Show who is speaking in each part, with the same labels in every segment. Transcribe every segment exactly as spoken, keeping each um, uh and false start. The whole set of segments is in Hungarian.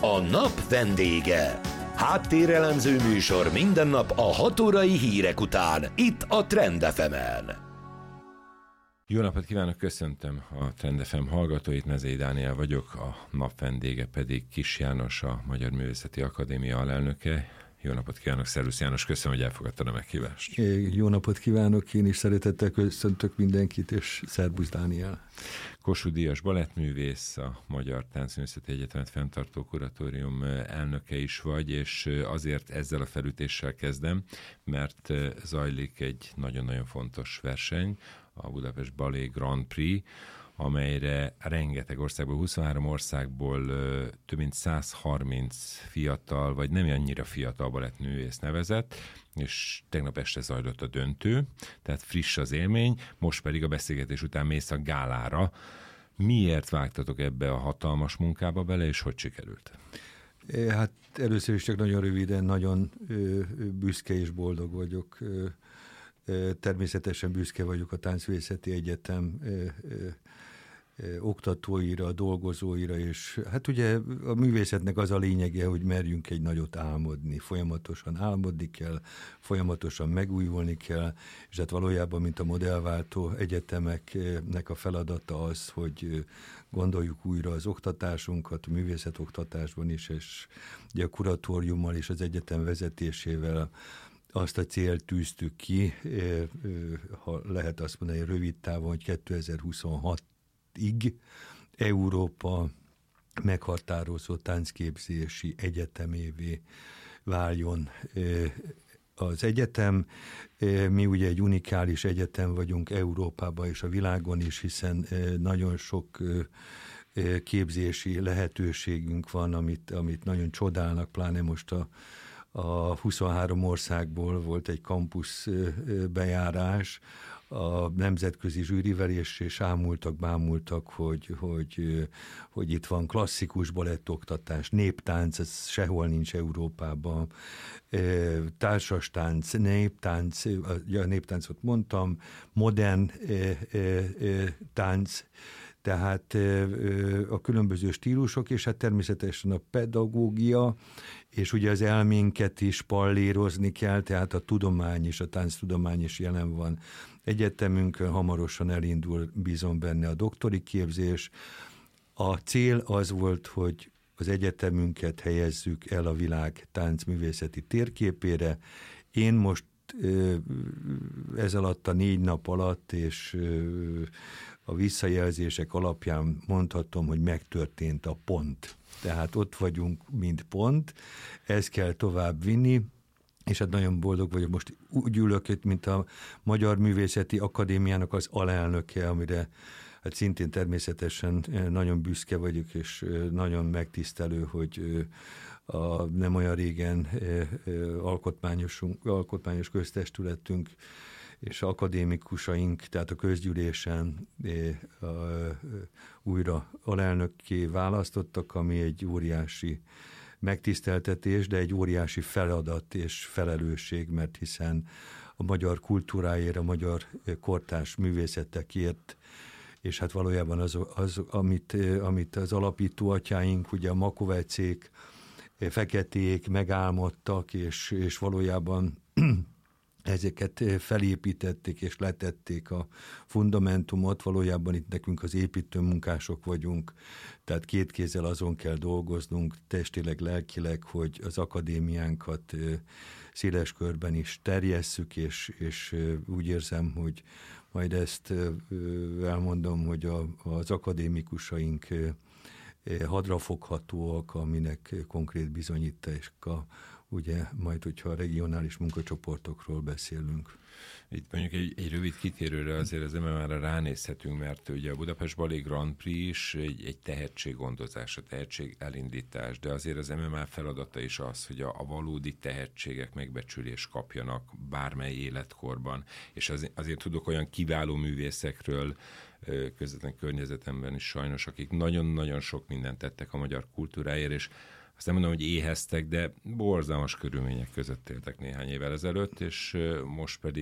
Speaker 1: A nap vendége. Háttérelemző műsor minden nap a hat órai hírek után, itt a Trend ef emen.
Speaker 2: Jó napot kívánok, köszöntöm a Trend ef em hallgatóit, Mezei Dániel vagyok, a nap vendége pedig Kiss János, a Magyar Művészeti Akadémia alelnöke. Jó napot kívánok, szervusz János, köszönöm, hogy elfogadtad a meghívást.
Speaker 3: Jó napot kívánok, én is szeretettel köszöntök mindenkit, és szervusz Dániel.
Speaker 2: Kossuth Díjas balettművész, a Magyar Táncművészeti Egyetemet fenntartó kuratórium elnöke is vagy, és azért ezzel a felütéssel kezdem, mert zajlik egy nagyon-nagyon fontos verseny, a Budapest Ballet Grand Prix, amelyre rengeteg országból, huszonhárom országból több mint száz harminc fiatal, vagy nem annyira fiatal balettművész nevezett, és tegnap este zajlott a döntő, tehát friss az élmény, most pedig a beszélgetés után mész a gálára. Miért vágtatok ebbe a hatalmas munkába bele, és hogy sikerült?
Speaker 3: Hát először is csak nagyon röviden, nagyon büszke és boldog vagyok. Természetesen büszke vagyok a Táncművészeti Egyetem oktatóira, dolgozóira, és hát ugye a művészetnek az a lényege, hogy merjünk egy nagyot álmodni, folyamatosan álmodni kell, folyamatosan megújulni kell, és hát valójában, mint a modellváltó egyetemeknek a feladata az, hogy gondoljuk újra az oktatásunkat, a művészetoktatásban is, és ugye a kuratóriummal és az egyetem vezetésével azt a célt tűztük ki, ha lehet azt mondani rövid távon, hogy kétezer-huszonhatig Európa meghatározó táncképzési egyetemévé váljon az egyetem. Mi ugye egy unikális egyetem vagyunk Európában és a világon is, hiszen nagyon sok képzési lehetőségünk van, amit, amit nagyon csodálnak, pláne most a A huszonhárom országból volt egy kampusz bejárás, a nemzetközi zsűrivel, és, és ámultak, bámultak, hogy, hogy, hogy itt van klasszikus balettoktatás, néptánc, ez sehol nincs Európában, társastánc, néptánc, a néptáncot mondtam, modern tánc, tehát a különböző stílusok, és hát természetesen a pedagógia, és ugye az elménket is pallérozni kell, tehát a tudomány és a tánctudomány is jelen van egyetemünkön, hamarosan elindul, bízom benne, a doktori képzés. A cél az volt, hogy az egyetemünket helyezzük el a világ táncművészeti térképére. Én most ez alatt a négy nap alatt, és a visszajelzések alapján mondhatom, hogy megtörtént a pont. Tehát ott vagyunk, mint pont, ezt kell tovább vinni, és hát nagyon boldog vagyok. Most úgy ülök itt, mint a Magyar Művészeti Akadémiának az alelnöke, amire hát szintén természetesen nagyon büszke vagyok, és nagyon megtisztelő, hogy a nem olyan régen alkotmányos, alkotmányos köztestületünk és akadémikusaink, tehát a közgyűlésen újra alelnökké választottak, ami egy óriási megtiszteltetés, de egy óriási feladat és felelősség, mert hiszen a magyar kultúráért, a magyar kortárs művészetekért, és hát valójában az, az amit, amit az alapító atyáink, ugye a Makovecék, Feketék megálmodtak, és, és valójában ezeket felépítették és letették a fundamentumot, valójában itt nekünk az építőmunkások vagyunk, tehát két kézzel azon kell dolgoznunk, testileg, lelkileg, hogy az akadémiánkat széles körben is terjesszük, és, és úgy érzem, hogy majd ezt elmondom, hogy a, az akadémikusaink hadrafoghatóak, aminek konkrét bizonyítása, ugye majd, hogyha a regionális munkacsoportokról beszélünk.
Speaker 2: Itt mondjuk egy, egy rövid kitérőre azért az em em á-ra ránézhetünk, mert ugye a Budapest Ballet Grand Prix is egy, egy tehetséggondozás, a tehetség elindítás, de azért az em em á feladata is az, hogy a, a valódi tehetségek megbecsülést kapjanak bármely életkorban, és az, azért tudok olyan kiváló művészekről közvetlen környezetemben is sajnos, akik nagyon-nagyon sok mindent tettek a magyar kultúráért, és azt nem mondom, hogy éheztek, de borzalmas körülmények között éltek néhány évvel ezelőtt, és most pedig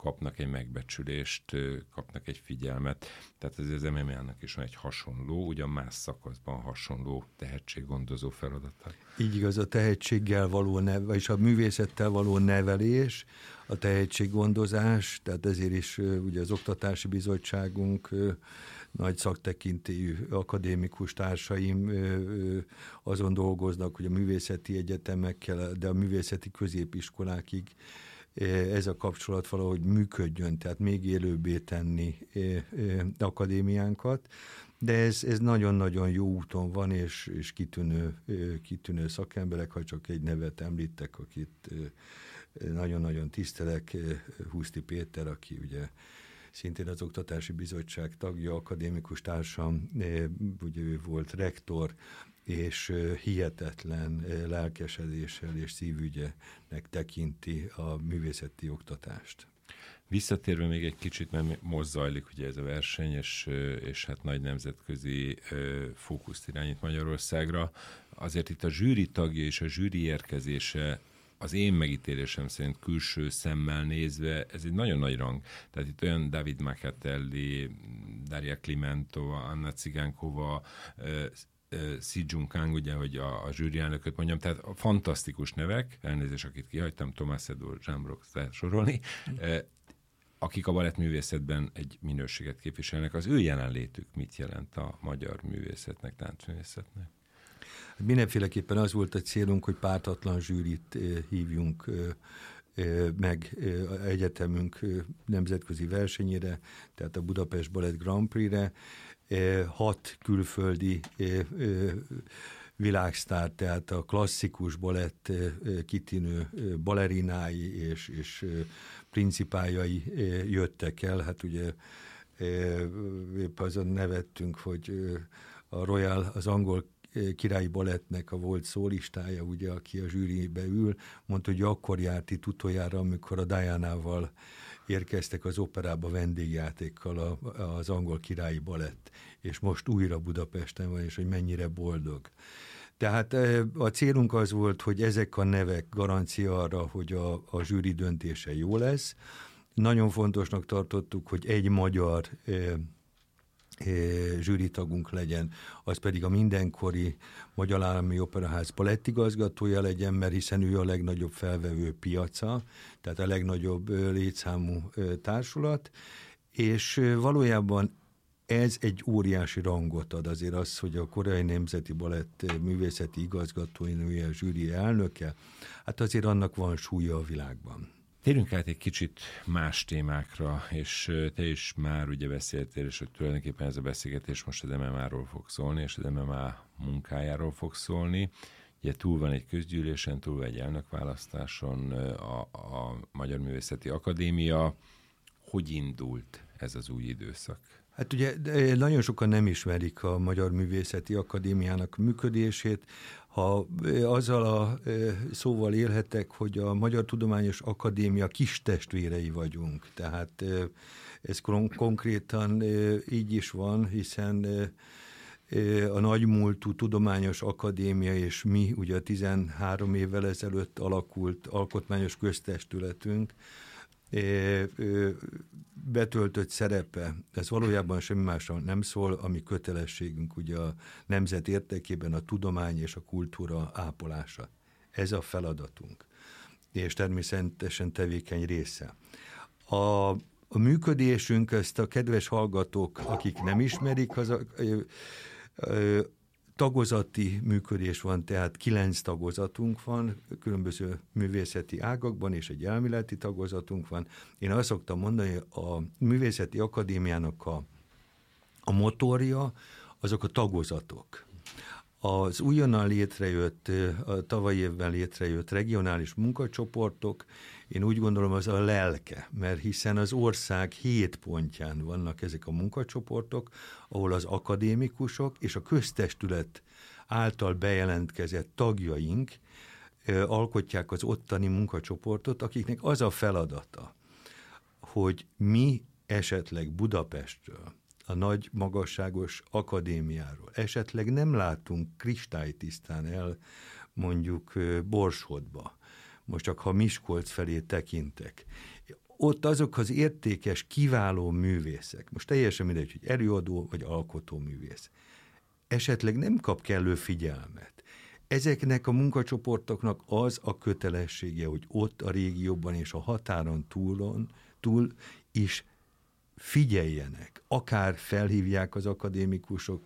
Speaker 2: kapnak egy megbecsülést, kapnak egy figyelmet. Tehát ez az em em á-nak is van egy hasonló, ugyan más szakaszban hasonló tehetséggondozó feladata.
Speaker 3: Így igaz, a tehetséggel való nev, vagyis a művészettel való nevelés, a tehetséggondozás, tehát ezért is ugye az Oktatási Bizottságunk, nagy szaktekintélyű akadémikus társaim azon dolgoznak, hogy a művészeti egyetemekkel, de a művészeti középiskolákig ez a kapcsolat valahogy működjön, tehát még élőbbé tenni akadémiánkat, de ez, ez nagyon-nagyon jó úton van, és, és kitűnő, kitűnő szakemberek, ha csak egy nevet említek, akit nagyon-nagyon tisztelek, Huszti Péter, aki ugye szintén az Oktatási Bizottság tagja, akadémikus társam, ugye ő volt rektor, és hihetetlen lelkesedéssel és szívügyenek tekinti a művészeti oktatást.
Speaker 2: Visszatérve még egy kicsit, mert most zajlik ugye ez a verseny, és, és hát nagy nemzetközi fókuszt irányít Magyarországra. Azért itt a zsűri tagja és a zsűri érkezése az én megítélésem szerint külső szemmel nézve, ez egy nagyon nagy rang. Tehát itt olyan David Makatelli, Daria Klimentova, Anna Cigánkova, Xi Junkang, ugye, hogy a, a zsűri elnököt mondjam, tehát fantasztikus nevek, elnézést, akit kihagytam, Tomás Edor, Jean Brock, sorolni, akik a balettművészetben egy minőséget képviselnek. Az ő jelenlétük mit jelent a magyar művészetnek, táncművészetnek?
Speaker 3: Mindenféleképpen az volt a célunk, hogy pártatlan zsűrit hívjunk meg egyetemünk nemzetközi versenyére, tehát a Budapest Balett Grand Prix-re. Hat külföldi világsztár, tehát a klasszikus balett kitűnő balerinái és, és principájai jöttek el. Hát ugye épp azon nevettünk, hogy a Royal, az angol királyi balettnek a volt szólistája, ugye, aki a zsűribe ül, mondta, hogy akkor járt itt utoljára, amikor a Dianával érkeztek az operába vendégjátékkal a, az angol királyi balett, és most újra Budapesten van, és hogy mennyire boldog. Tehát a célunk az volt, hogy ezek a nevek garancia arra, hogy a, a zsűri döntése jó lesz. Nagyon fontosnak tartottuk, hogy egy magyar zsűritagunk legyen, az pedig a mindenkori Magyar Állami Operaház balettigazgatója legyen, mert hiszen ő a legnagyobb felvevő piaca, tehát a legnagyobb létszámú társulat, és valójában ez egy óriási rangot ad azért az, hogy a Koreai Nemzeti Balett művészeti igazgatónője, a zsűri elnöke, hát azért annak van súlya a világban.
Speaker 2: Térjünk át egy kicsit más témákra, és te is már ugye beszéltél, és hogy tulajdonképpen ez a beszélgetés most az em em á-ról fog szólni, és az em em á munkájáról fog szólni. Ugye túl van egy közgyűlésen, túl van egy elnökválasztáson, a, a Magyar Művészeti Akadémia. Hogy indult ez az új időszak?
Speaker 3: Hát ugye nagyon sokan nem ismerik a Magyar Művészeti Akadémiának működését. Ha azzal a szóval élhetek, hogy a Magyar Tudományos Akadémia kis testvérei vagyunk, tehát ez konkrétan így is van, hiszen a nagymúltú Tudományos Akadémia és mi, ugye tizenhárom évvel ezelőtt alakult alkotmányos köztestületünk, betöltött szerepe, ez valójában semmi másról nem szól, ami kötelességünk ugye a nemzet érdekében a tudomány és a kultúra ápolása. Ez a feladatunk, és természetesen tevékeny része. A, a működésünk, ezt a kedves hallgatók, akik nem ismerik, az a, ö, ö, tagozati működés van, tehát kilenc tagozatunk van, különböző művészeti ágakban, és egy elméleti tagozatunk van. Én azt szoktam mondani, hogy a Művészeti Akadémiának a, a motorja, azok a tagozatok. Az újonnan létrejött, a tavalyi évben létrejött regionális munkacsoportok, én úgy gondolom, az a lelke, mert hiszen az ország hét pontján vannak ezek a munkacsoportok, ahol az akadémikusok és a köztestület által bejelentkezett tagjaink alkotják az ottani munkacsoportot, akiknek az a feladata, hogy mi esetleg Budapestről, a nagy magasságos akadémiáról esetleg nem látunk kristálytisztán el mondjuk Borsodba, most csak ha Miskolc felé tekintek. ott azok az értékes, kiváló művészek, most teljesen mindegy, hogy előadó vagy alkotó művész, esetleg nem kap kellő figyelmet. Ezeknek a munkacsoportoknak az a kötelessége, hogy ott a régióban és a határon túlon, túl is figyeljenek. Akár felhívják az akadémikusok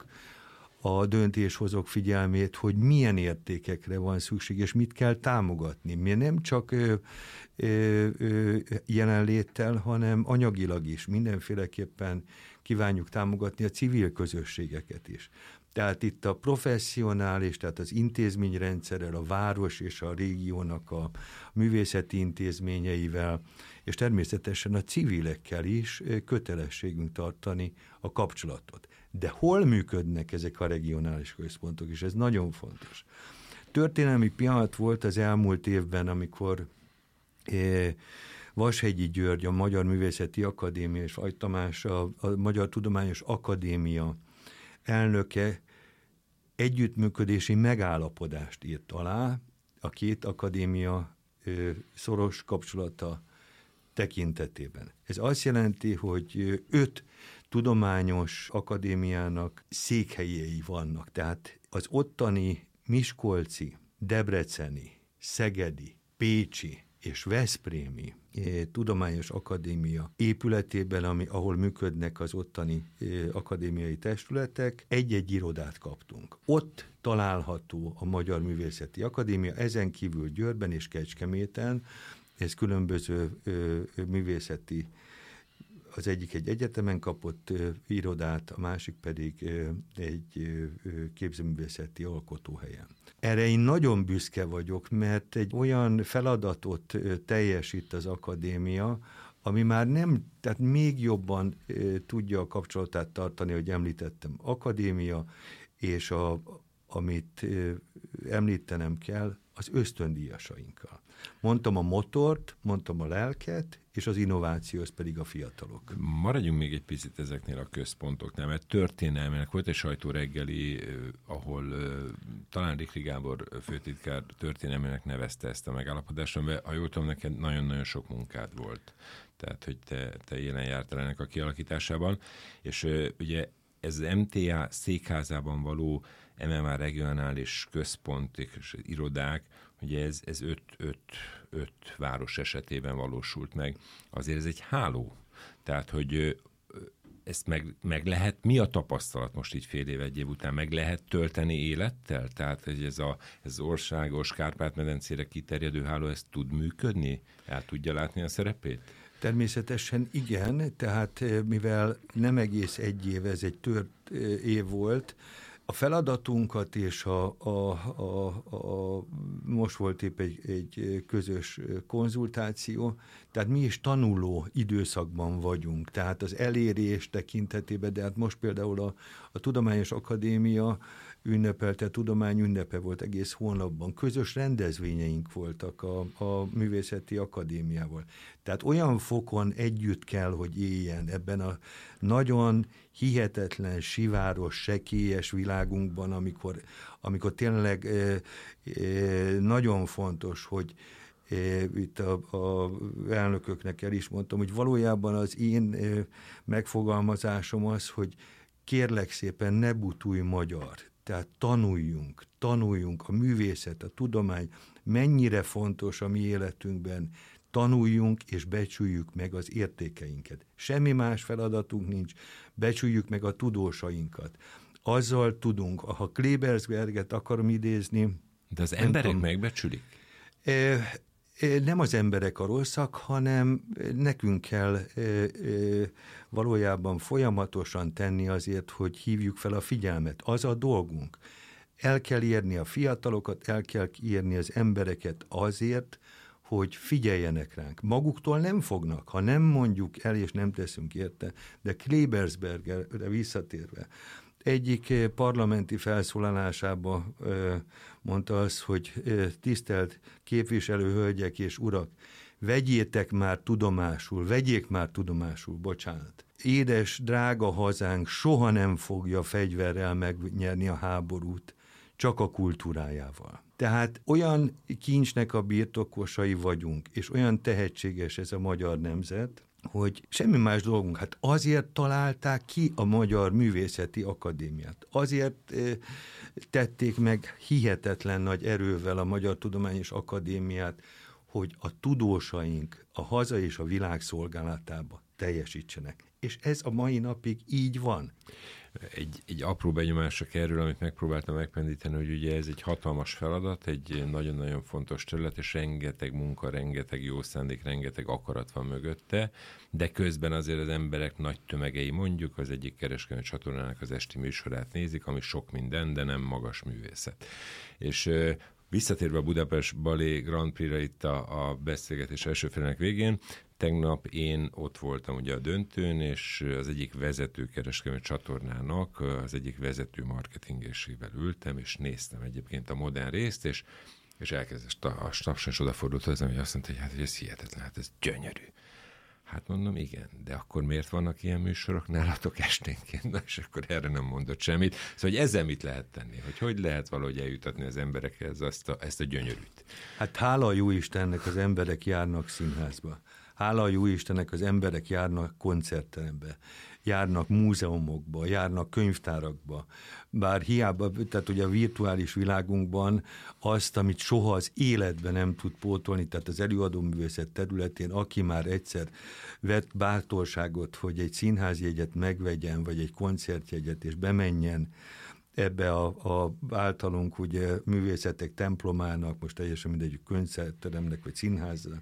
Speaker 3: a döntéshozók figyelmét, hogy milyen értékekre van szükség, és mit kell támogatni. Mi nem csak ö, ö, ö, jelenléttel, hanem anyagilag is. Mindenféleképpen kívánjuk támogatni a civil közösségeket is. Tehát itt a professzionális, tehát az intézményrendszerrel, a város és a régiónak a művészeti intézményeivel, és természetesen a civilekkel is kötelességünk tartani a kapcsolatot. De hol működnek ezek a regionális központok, és ez nagyon fontos. Történelmi pillanat volt az elmúlt évben, amikor eh, Vashegyi György, a Magyar Művészeti Akadémia és Aj Tamás, a, a Magyar Tudományos Akadémia elnöke együttműködési megállapodást írt alá a két akadémia ö, szoros kapcsolata tekintetében. Ez azt jelenti, hogy öt tudományos akadémiának székhelyei vannak, tehát az ottani miskolci, debreceni, szegedi, pécsi és veszprémi eh, tudományos akadémia épületében, ami, ahol működnek az ottani eh, akadémiai testületek, egy-egy irodát kaptunk. Ott található a Magyar Művészeti Akadémia, ezen kívül Győrben és Kecskeméten, ez különböző ö, művészeti, az egyik egy egyetemen kapott ö, irodát, a másik pedig ö, egy ö, képzőművészeti alkotóhelyen. Erre én nagyon büszke vagyok, mert egy olyan feladatot ö, teljesít az akadémia, ami már nem, tehát még jobban ö, tudja a kapcsolatát tartani, hogy említettem, akadémia, és a, amit ö, említenem kell, az ösztöndíjasainkkal. Mondtam a motort, mondtam a lelket, és az innovációhoz pedig a fiatalok.
Speaker 2: Maradjunk még egy picit ezeknél a központoknál, mert történelmének volt egy sajtóreggeli, ahol talán Rikli Gábor főtitkár történelmének nevezte ezt a megállapodást, amiben, ha jól tudom, neked nagyon-nagyon sok munkád volt. Tehát, hogy te, te jelen jártál ennek a kialakításában. És ugye ez az em té á székházában való em em á regionális központ és irodák, ugye ez, ez öt, öt, öt város esetében valósult meg. Azért ez egy háló. Tehát, hogy ezt meg, meg lehet, mi a tapasztalat most így fél év, egy év után, meg lehet tölteni élettel? Tehát, hogy ez, a, ez az országos Kárpát-medencére kiterjedő háló, ez tud működni? El tudja látni a szerepét?
Speaker 3: Természetesen igen, tehát mivel nem egész egy év, ez egy tört év volt, a feladatunkat és a, a, a, a most volt épp egy, egy közös konzultáció, tehát mi is tanuló időszakban vagyunk, tehát az elérés tekintetében, de hát most például a, a Tudományos Akadémia ünnepelte, a tudomány ünnepe volt egész hónapban. Közös rendezvényeink voltak a, a Művészeti Akadémiával. Tehát olyan fokon együtt kell, hogy éljen ebben a nagyon hihetetlen, siváros, sekélyes világunkban, amikor, amikor tényleg e, e, nagyon fontos, hogy e, itt a, a elnököknek el is mondtam, hogy valójában az én e, megfogalmazásom az, hogy kérlek szépen ne butulj magyar. Tehát tanuljunk, tanuljunk, a művészet, a tudomány mennyire fontos a mi életünkben, tanuljunk és becsüljük meg az értékeinket. Semmi más feladatunk nincs, becsüljük meg a tudósainkat. Azzal tudunk, ha Klebersberget akarom idézni...
Speaker 2: De az emberek tudom, megbecsülik?
Speaker 3: Nem az emberek a rosszak, hanem nekünk kell valójában folyamatosan tenni azért, hogy hívjuk fel a figyelmet. Az a dolgunk. El kell érni a fiatalokat, el kell érni az embereket azért, hogy figyeljenek ránk. Maguktól nem fognak, ha nem mondjuk el és nem teszünk érte, de Klebersbergre visszatérve, egyik parlamenti felszólalásában mondta azt, hogy tisztelt képviselő hölgyek és urak, vegyétek már tudomásul, vegyék már tudomásul, bocsánat. Édes, drága hazánk soha nem fogja fegyverrel megnyerni a háborút, csak a kultúrájával. Tehát olyan kincsnek a birtokosai vagyunk, és olyan tehetséges ez a magyar nemzet, hogy semmi más dolgunk. Hát azért találták ki a Magyar Művészeti Akadémiát. Azért tették meg hihetetlen nagy erővel a Magyar Tudományos Akadémiát, hogy a tudósaink a haza és a világ szolgálatába teljesítsenek. És ez a mai napig így van.
Speaker 2: Egy, egy apró benyomás csak erről, amit megpróbáltam megpendíteni, hogy ugye ez egy hatalmas feladat, egy nagyon-nagyon fontos terület, és rengeteg munka, rengeteg jó szándék, rengeteg akarat van mögötte, de közben azért az emberek nagy tömegei, mondjuk az egyik kereskedelmi csatornának az esti műsorát nézik, ami sok minden, de nem magas művészet. És visszatérve a Budapest Ballet Grand Prix-ra itt a, a beszélgetés első felének végén, tegnap én ott voltam ugye a döntőn, és az egyik vezető kereskedelmi csatornának az egyik vezető marketingesével ültem, és néztem egyébként a modern részt, és, és elkezdett a stapsan, és odafordult hozzám, hogy azt mondta, hogy hát hogy ez hihetetlen, hát ez gyönyörű. Hát mondom, igen, de akkor miért vannak ilyen műsorok nálatok esténként? Na, és akkor erre nem mondott semmit. Szóval, hogy ezzel mit lehet tenni? Hogy hogy lehet valahogy eljutatni az emberekhez azt a, ezt a gyönyörűt?
Speaker 3: Hát hála a jó Istennek az emberek járnak színházba. Hála a jó Istennek az emberek járnak koncertterembe, járnak múzeumokba, járnak könyvtárakba. Bár hiába, tehát ugye a virtuális világunkban azt, amit soha az életben nem tud pótolni, tehát az előadóművészet területén, aki már egyszer vett bátorságot, hogy egy színházjegyet megvegyen, vagy egy koncertjegyet, és bemenjen ebbe a, a általunk ugye művészetek templomának, most teljesen mindegy koncertteremnek, vagy színháznak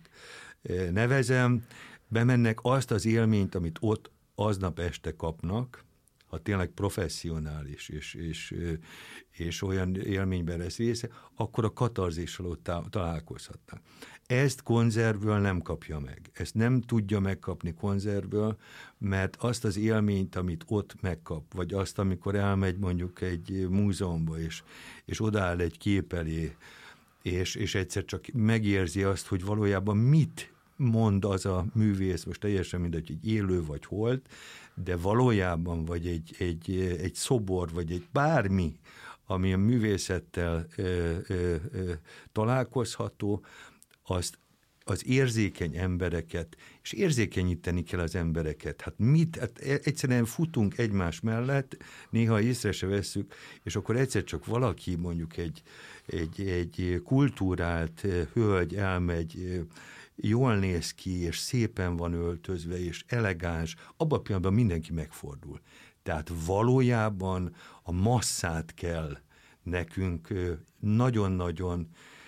Speaker 3: nevezem, bemennek azt az élményt, amit ott aznap este kapnak, ha tényleg professzionális és, és, és olyan élményben lesz része, akkor a katarzissal ott találkozhatnak. Ezt konzervből nem kapja meg. Ezt nem tudja megkapni konzervből, mert azt az élményt, amit ott megkap, vagy azt, amikor elmegy mondjuk egy múzeumba, és, és odaáll egy kép elé, és, és egyszer csak megérzi azt, hogy valójában mit mond az a művész, most teljesen mindegy, hogy élő vagy holt, de valójában vagy egy, egy, egy szobor, vagy egy bármi, ami a művészettel ö, ö, ö, találkozható, azt az érzékeny embereket, és érzékenyíteni kell az embereket. Hát mit? Hát egyszerűen futunk egymás mellett, néha észre se vesszük, és akkor egyszer csak valaki, mondjuk egy, egy, egy kultúrált hölgy elmegy, jól néz ki, és szépen van öltözve, és elegáns, abban a pillanatban mindenki megfordul. Tehát valójában a masszát kell nekünk nagyon-nagyon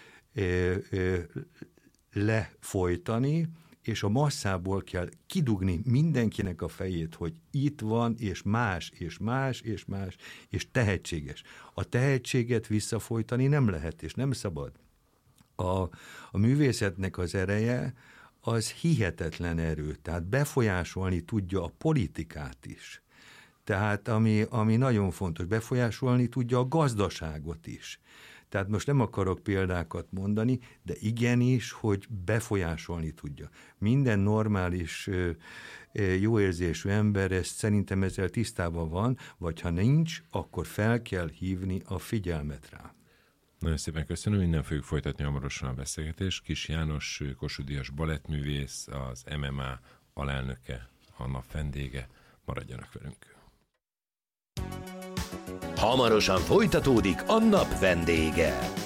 Speaker 3: lefolytani, és a masszából kell kidugni mindenkinek a fejét, hogy itt van, és más, és más, és más, és tehetséges. A tehetséget visszafolytani nem lehet, és nem szabad. A, a művészetnek az ereje az hihetetlen erő, tehát befolyásolni tudja a politikát is. Tehát ami, ami nagyon fontos, befolyásolni tudja a gazdaságot is. Tehát most nem akarok példákat mondani, de igenis, hogy befolyásolni tudja. Minden normális, jóérzésű ember ezt szerintem ezzel tisztában van, vagy ha nincs, akkor fel kell hívni a figyelmet rá.
Speaker 2: Nagyon szépen köszönöm, innen fogjuk folytatni hamarosan a beszélgetést. Kis János, Kossuth Díjas balettművész, az em em á alelnöke, a nap vendége. Maradjanak velünk.
Speaker 1: Hamarosan folytatódik a nap vendége.